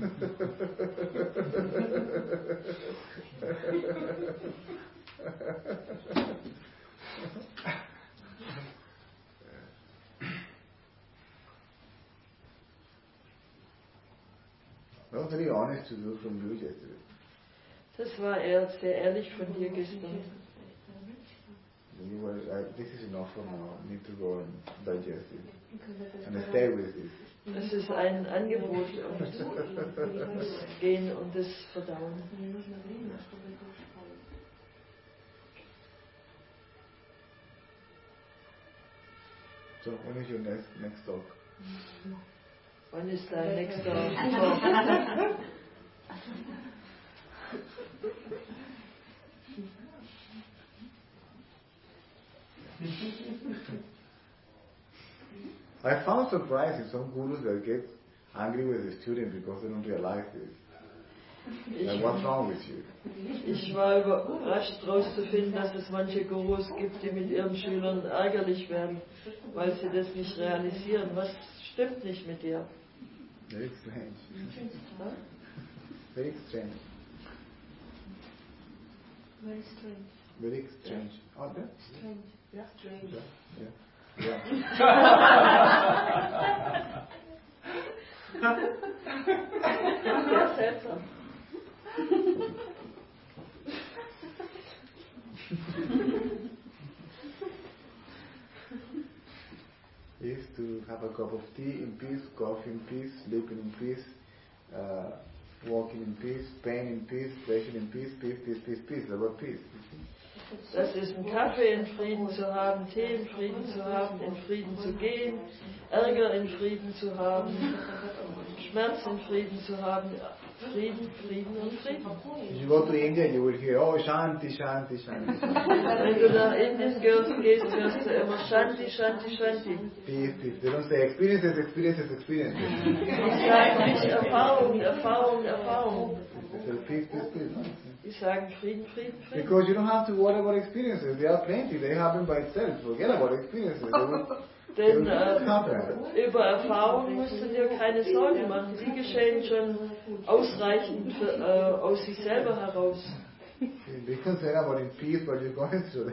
That was very honest to do from you yesterday. Das war sehr ehrlich von dir gestern. You were like, this is enough for now. I need to go and digest it. And stay with it. Es ist ein Angebot und muss gehen und es verdauen. So, when is your next talk? Wann ist dein nächster Talk? I found surprising some gurus that get angry with the student because they don't realize this. Like, what's wrong with you? Ich war überrascht herauszufinden, dass es manche Gurus gibt, die mit ihren Schülern ärgerlich werden, weil sie das nicht realisieren. Was stimmt nicht mit dir? Very strange. Very strange. Very strange. Very strange. Oh, that? Strange. Ja, strange. Yeah. Yeah. Sehr seltsam. I used to have a cup of tea in peace, coffee in peace, sleeping in peace, walking in peace, pain in peace, pleasure in peace, peace, peace, peace, peace. About peace. Das ist ein Kaffee in Frieden zu haben, Tee in Frieden zu haben, in Frieden zu gehen, Ärger in Frieden zu haben, Schmerz in Frieden zu haben, Frieden, Frieden und Frieden. If you go to India, you will hear, oh, Shanti, Shanti, Shanti. Wenn du nach Indien gehst, hörst du immer Shanti, Shanti, Shanti. Peace, peace. They don't say experiences, experiences, experiences. Die sagen nicht Erfahrung, Erfahrung, Erfahrung. They say peace, peace, peace. Die sagen Frieden, Frieden, Frieden. Because you don't have to worry about experiences. They are plenty. They happen by itself. Forget about experiences. Denn über Erfahrungen musst du dir keine Sorgen machen. Die geschehen schon ausreichend aus sich selber heraus. Be concerned about in peace what you're going through.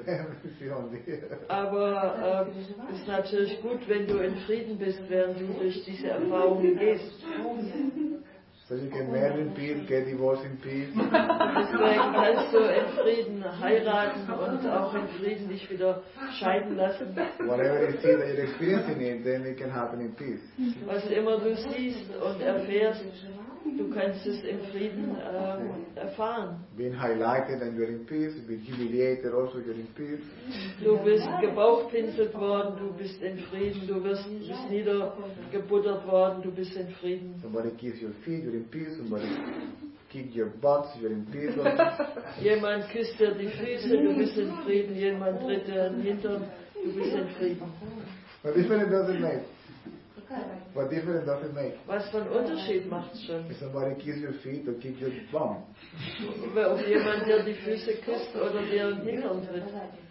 Aber es ist natürlich gut, wenn du in Frieden bist, während du durch diese Erfahrungen gehst. So you can marry in peace, get divorced in peace. Deswegen kannst du in Frieden heiraten und auch in Frieden dich wieder scheiden lassen. Whatever you see that you're experiencing it, then it can happen in peace. Was immer du siehst und erfährst, du kannst es im Frieden erfahren. Being highlighted and you're in peace, being humiliated also you're in peace. Du bist gebauchpinselt worden, du bist in Frieden, du bist niedergebuttert worden, du bist in Frieden. Somebody kisses your feet, you're in peace. Somebody kicks your butts, you're in peace. Jemand küsst dir die Füße, du bist in Frieden. Jemand tritt dir in den Hintern, du bist in Frieden. What difference does it make? What difference does it make? Was für einen Unterschied macht es schon? If somebody kisses your feet or kicks your bum. Ob jemand dir die Füße küsst oder dir in den Hintern tritt.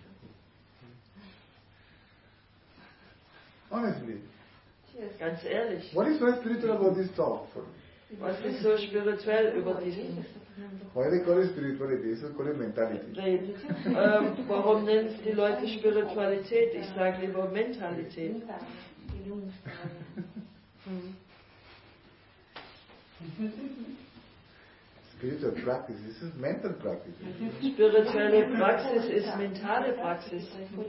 Honestly. Ganz ehrlich. What is so spiritual about this talk? Was ist so spirituell über diesen Why they call it spirituality? So call it mentality. Reden? Warum nennen es die Leute Spiritualität? Ich sage lieber Mentalität. Spiritual practice, this is mental practice. Spirituelle Praxis ist mentale Praxis.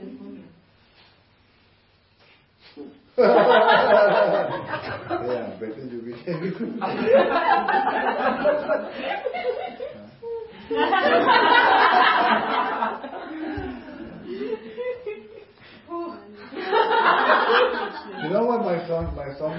Yeah, better you be. You know what my son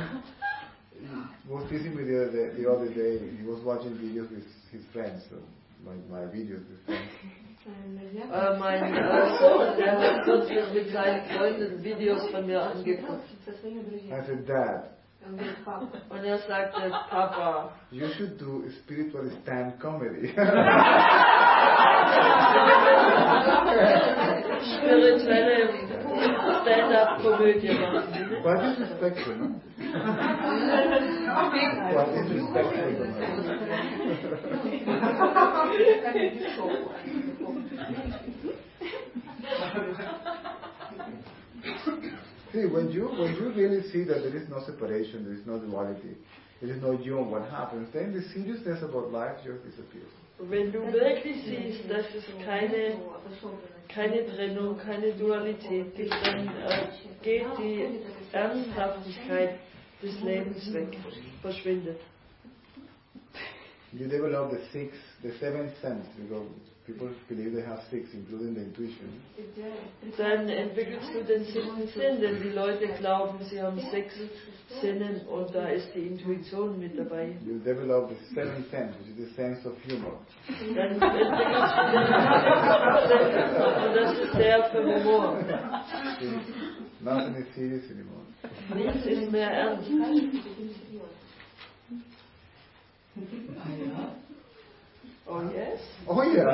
was teasing me the other day. He was watching videos with his friends, so my videos with friends. Mein Sohn, der hat kürzlich mit seinen Freunden Videos von mir angeguckt. I said, Dad, Und er sagte, Papa, you should do spiritual stand comedy. spirituelle Stand-up-Komödie machen. But this is spectrum, no? Quite disrespectful to See, when you really see that there is no separation, there is no duality, there is no yum, what happens? Then the seriousness about life just disappears. Wenn du wirklich siehst, dass es keine Trennung, keine Dualität gibt, dann geht die Ernsthaftigkeit des Lebens weg, verschwindet. You develop the seventh sense, because people believe they have six, including the intuition. Dann entwickelst du den 7. Sinn, denn die Leute glauben, sie haben 6 Sinnen und da ist die Intuition mit dabei. You develop the seventh sense, which is the sense of humor. Dann entwickelst du den 7. und das ist der für Humor. Nothing is serious anymore. Nichts ist mehr ernst. Oh yes? Oh yeah!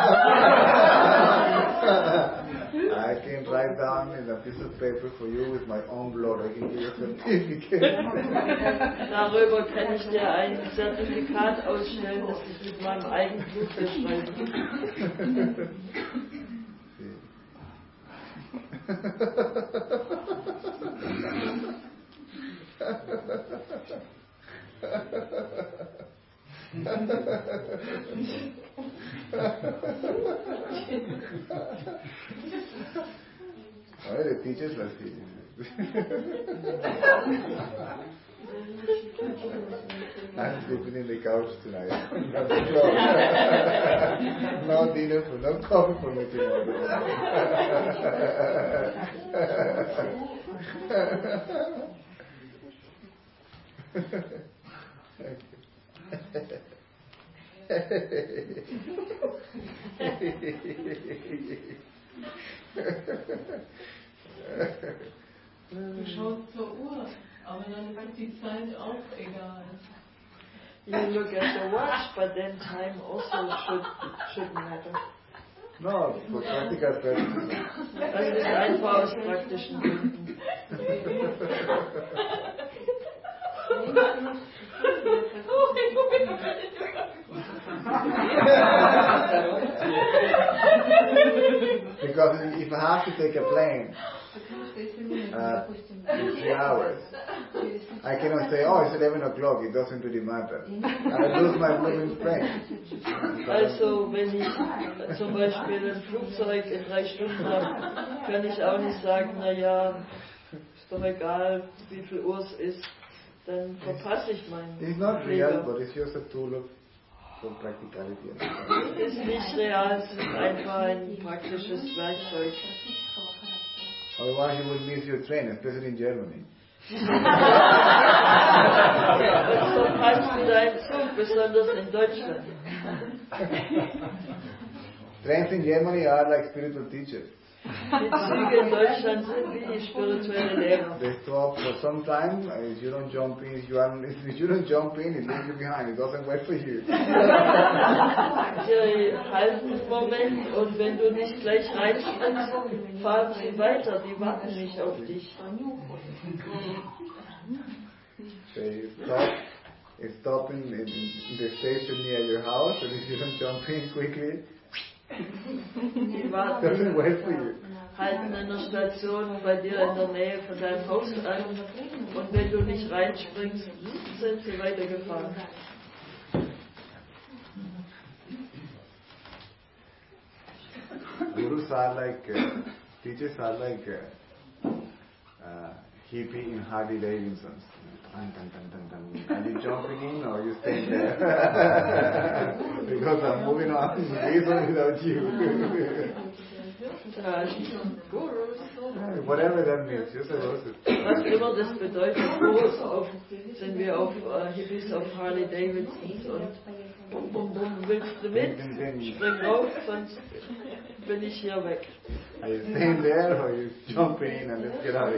I can write down in a piece of paper for you with my own blood. I can give you a certificate. Darüber kann ich dir ein Zertifikat ausstellen, das ich mit meinem eigenen Blut beschreibe. Well, the teachers are serious. I'm sleeping in the couch tonight. No dinner for no coffee for me tomorrow. Du schaust zur Uhr, aber dann ist die Zeit auch egal. You look at the watch, but then time also shouldn't matter. No, for practical purposes. Das ist einfach aus praktischen Gründen. Because if I have to take a plane in 3 hours, I cannot say, oh, it's 11 o'clock, it doesn't really matter. I lose my moving plane. Also, wenn ich zum Beispiel ein Flugzeug in 3 Stunden habe, kann ich auch nicht sagen, naja, ist doch egal, wie viel Uhr es ist, dann verpasse ich meinen It's not real, Flieger. but it's just a tool for practicality. Es ist nicht real, es ist einfach ein praktisches Werkzeug. Otherwise you will miss your train, especially in Germany. Und verpasst du deinen Zug, besonders in Deutschland. Trains in Germany are like spiritual teachers. Die Züge in Deutschland sind wie spirituelle Lehrer. They stop for some time. If you don't jump in, it leaves you behind. It doesn't wait for you. Sie halten einen Moment und wenn du nicht gleich reinspringst, fahren sie weiter. Die warten nicht auf dich. They stop in the station near your house, and if you don't jump in quickly, Die it warten, doesn't wait for you. halten in der Station bei dir in der Nähe von deinem Haus an und wenn du nicht reinspringst, sind sie weitergefahren. Gurus are like, teachers are like hippie in Harley Davidsons. Are you jumping in or are you staying there? Because I'm moving on even without you. Gurus. Whatever that means, just a roses. Was immer das bedeutet, Gurus sind wir auf Hippies auf Harley Davidsons und bum bum bum, willst du mit? Spring rauf, sonst bin ich hier weg. Are you staying there or are you jumping in and let's get out of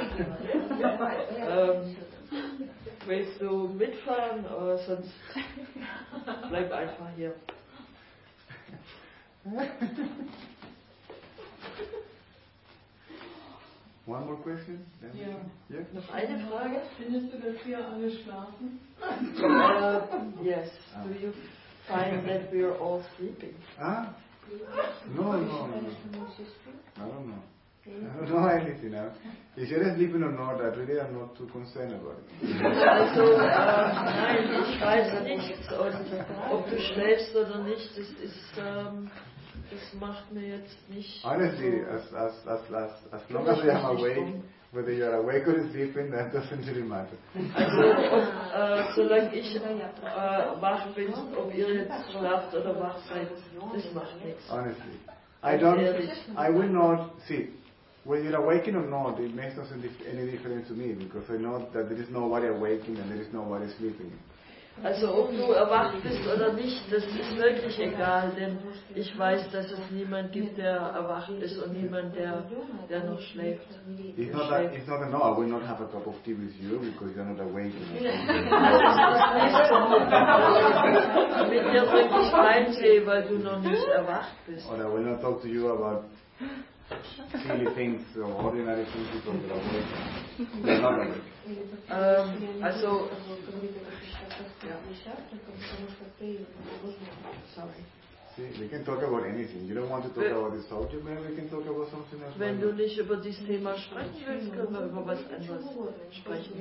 here? Willst du mitfahren oder sonst bleib einfach hier. One more question? Ja. Yeah? Noch eine Frage? Findest du, dass wir alle schlafen? Yes. Do you find that we are all sleeping? Ah? No. I don't know. I don't know anything. If you're sleeping or not, I really am not too concerned about it. Also, nein, ich weiß nichts. Und ob du schläfst oder nicht, das macht mir jetzt nicht. Honestly, so. as long as I am awake, whether you are awake or sleeping, that doesn't really matter. Also, solange ich wach bin, ob ihr jetzt schlaft oder wach seid, das macht nichts. Honestly, I will not see. Whether you're awakened or not, it makes no any difference to me, because I know that there is nobody awakened and there is nobody sleeping. Also ob du erwacht bist oder nicht, das ist wirklich egal, denn ich weiß, dass es niemand gibt, der erwacht ist und niemand, der noch schläft. It's not a no, I will not have a cup of tea with you because you're not awakened. Mit dir trinke ich keinen Tee, weil du noch nicht erwacht bist. Or I will not talk to you about silly things or ordinary things because you're awake. You're not awake. Also, sorry. See, we can talk about anything. You don't want to talk about this subject, maybe we can talk about something else. Wenn du nicht über dieses Thema sprechen willst, können wir über was anderes sprechen.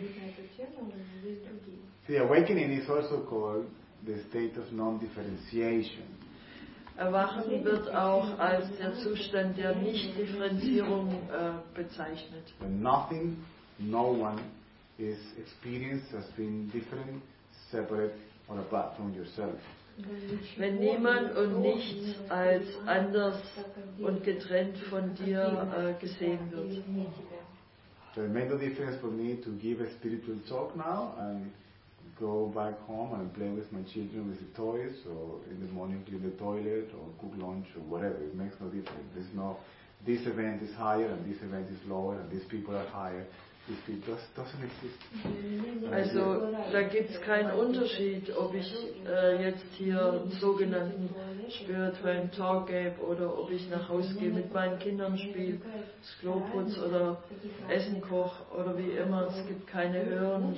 See, awakening is also called the state of non-differentiation. Erwachen wird auch als der Zustand der Nicht-Differenzierung bezeichnet. When nothing, no one is experienced as being different, separate, or apart from yourself. Wenn niemand und nichts als anders und getrennt von dir gesehen wird. So it made no difference for me to give a spiritual talk now and go back home and play with my children with the toys, or in the morning clean the toilet, or cook lunch, or whatever. It makes no difference. There's no, this event is higher and this event is lower and these people are higher. This people doesn't exist. Also da gibt es keinen Unterschied, ob ich jetzt hier einen sogenannten spirituellen Talk gebe oder ob ich nach Hause gehe, mit meinen Kindern spiele, das Klo putze oder Essen koche oder wie immer. Es gibt keine höheren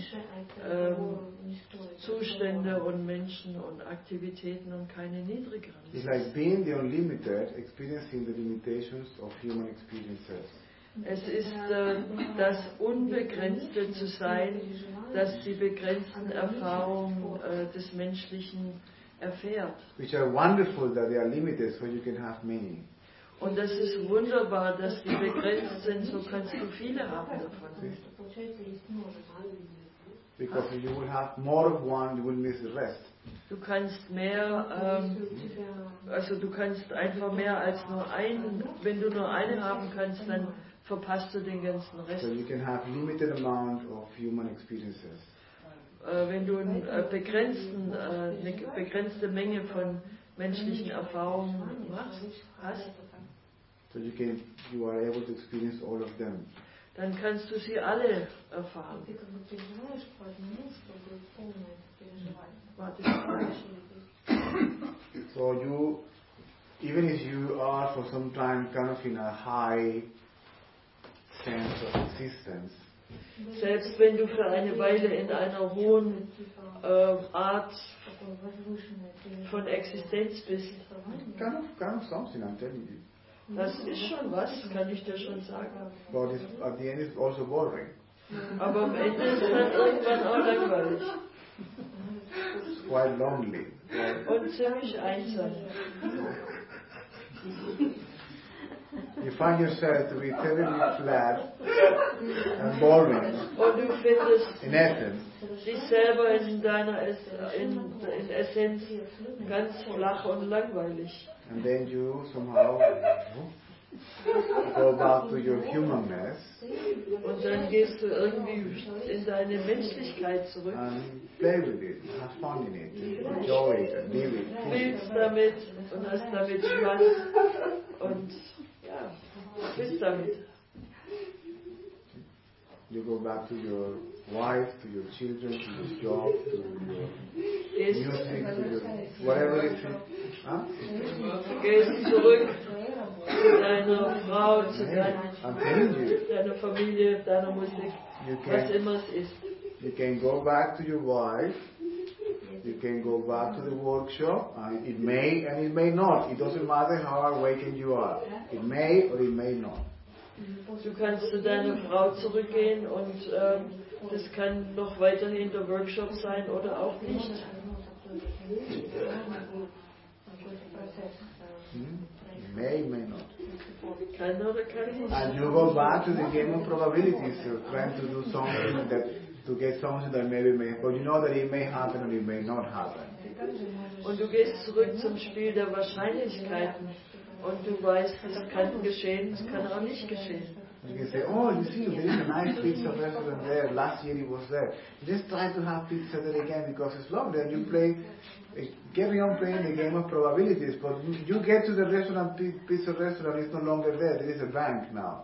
Zustände und Menschen und Aktivitäten und keine niedrigeren. It's like being the unlimited, experiencing the limitations of human experiences. Es ist das Unbegrenzte zu sein, das die begrenzten Erfahrungen des Menschlichen erfährt. Which are wonderful that they are limited, so you can have many. Und das ist wunderbar, dass die begrenzt sind, so kannst du viele haben davon. Because if you will have more of one, you will miss the rest. Du kannst mehr, also du kannst einfach mehr als nur einen, wenn du nur eine haben kannst, dann verpasst du den ganzen Rest. So you can have limited amount of human experiences. Wenn du eine begrenzte Menge von menschlichen Erfahrungen hast, so you are able to experience all of them. Dann kannst du sie alle erfahren. So you, even if you are for some time kind of in a high sense of existence, selbst wenn du für eine Weile in einer hohen Art von Existenz bist, kind of something, I'm telling you. Das ist schon was, kann ich dir schon sagen. But at the end it's also boring. Aber am Ende ist es dann irgendwann auch langweilig. It's quite lonely. Und ziemlich einsam. You find yourself to be terribly flat and boring. Und du findest in essence. Dich selber in deiner in Essenz ganz flach und langweilig. And then you somehow go back to your humanness. Und dann gehst du irgendwie in deine Menschlichkeit zurück. And play with it, have fun in it, enjoy it, and live it. Spielst damit und hast damit Spaß und ja, bist damit. You go back to your wife, to your children, to your job, to your music, to your whatever it is. Huh? Gehst zurück zu deiner Frau, zu deiner Familie, deiner Musik, was immer es ist. You can go back to your wife, you can go back to the workshop, and it may and it may not. It doesn't matter how awakened you are. It may or it may not. Du kannst zu deiner Frau zurückgehen und das kann noch weiterhin der Workshop sein oder auch nicht. May not. Kann oder kann nicht. And you go back to the game of probabilities, so trying to do something to get something that maybe may, but you know that it may happen or it may not happen. Und du gehst zurück zum Spiel der Wahrscheinlichkeiten und du weißt, es kann geschehen, es kann auch nicht geschehen. You can say, oh, you see, there is a nice pizza restaurant there. Last year it was there. Just try to have pizza there again because it's lovely. And you play, carry on playing the game of probabilities. But you get to the restaurant, pizza restaurant is no longer there. There is a bank now.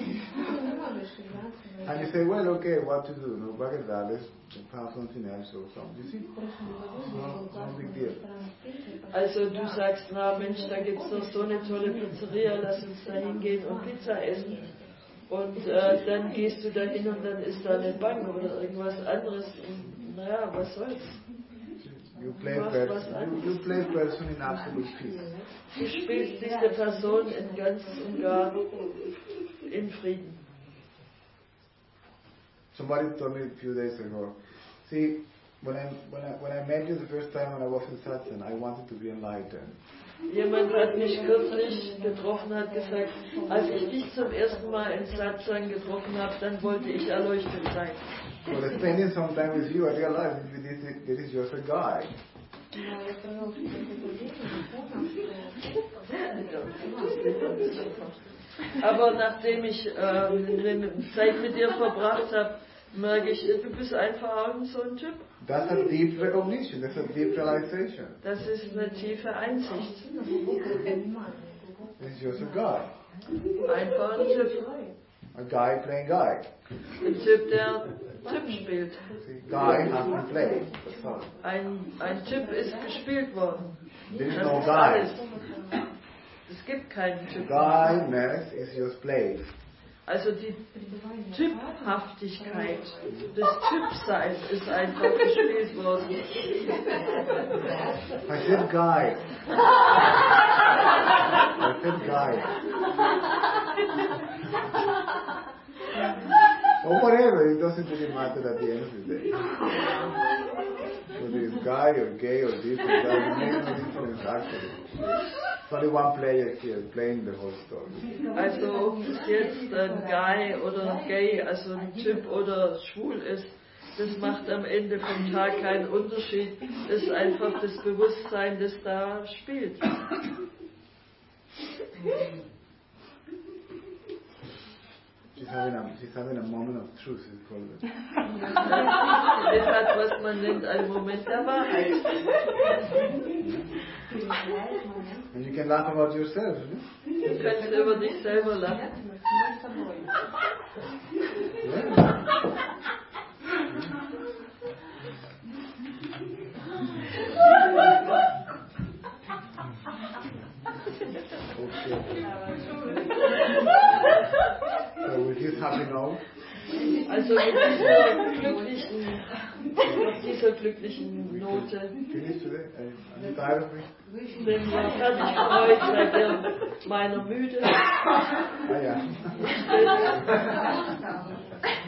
And you say, well, okay, what to do? No, forget that. Let's have something else or something. You see? No big deal. Also du sagst, na Mensch, da gibt es noch so eine tolle Pizzeria, lass uns da hingehen und Pizza essen. Und dann gehst du da hin und dann ist da eine Bank oder irgendwas anderes. Und, naja, was soll's? You play person in absolute peace. Du spielst diese Person in ganz und gar in Frieden. Somebody told me a few days ago, see, when I met you the first time when I was in Satsang, I wanted to be enlightened. Jemand hat mich kürzlich getroffen, hat gesagt, als ich dich zum ersten Mal in Satsang getroffen habe, dann wollte ich erleuchtet sein. Well, spending some time with you, I realized this is just a guy. Aber nachdem ich Zeit mit dir verbracht habe, merke ich, du bist einfach auch so ein Typ. That's a deep recognition, that's a deep realization. Das ist eine tiefe Einsicht. It's just a guy. Einfach ein Typ. A guy playing guy. Ein Typ, der Typ spielt. See, guy has been played. Ein Typ ist gespielt worden. There is Das no ist guy. alles. Es gibt keinen Typ. Guyness is just played. Also die Typhaftigkeit des Typseins ist einfach gespielt worden. I said guy. I said guy. Or whatever, it doesn't really matter at the end of the day. Whether it's guy or gay or this or that, it makes no difference actually. Only one player here playing the whole story. Also ob es jetzt ein Guy oder ein Gay, also ein Typ oder schwul ist, das macht am Ende vom Tag keinen Unterschied. Das ist einfach das Bewusstsein, das da spielt. She's having a moment of truth, it's called it. Das hat, was man nennt, einen Moment der Wahrheit. And you can laugh about yourself, no? Du kannst über dich selber lachen. Yeah. Okay. So with this happy note, Also mit dieser glücklichen Note finish today. Are you tired of me? sind wir fertig für heute, seid ihr meiner müde. Ah, yeah.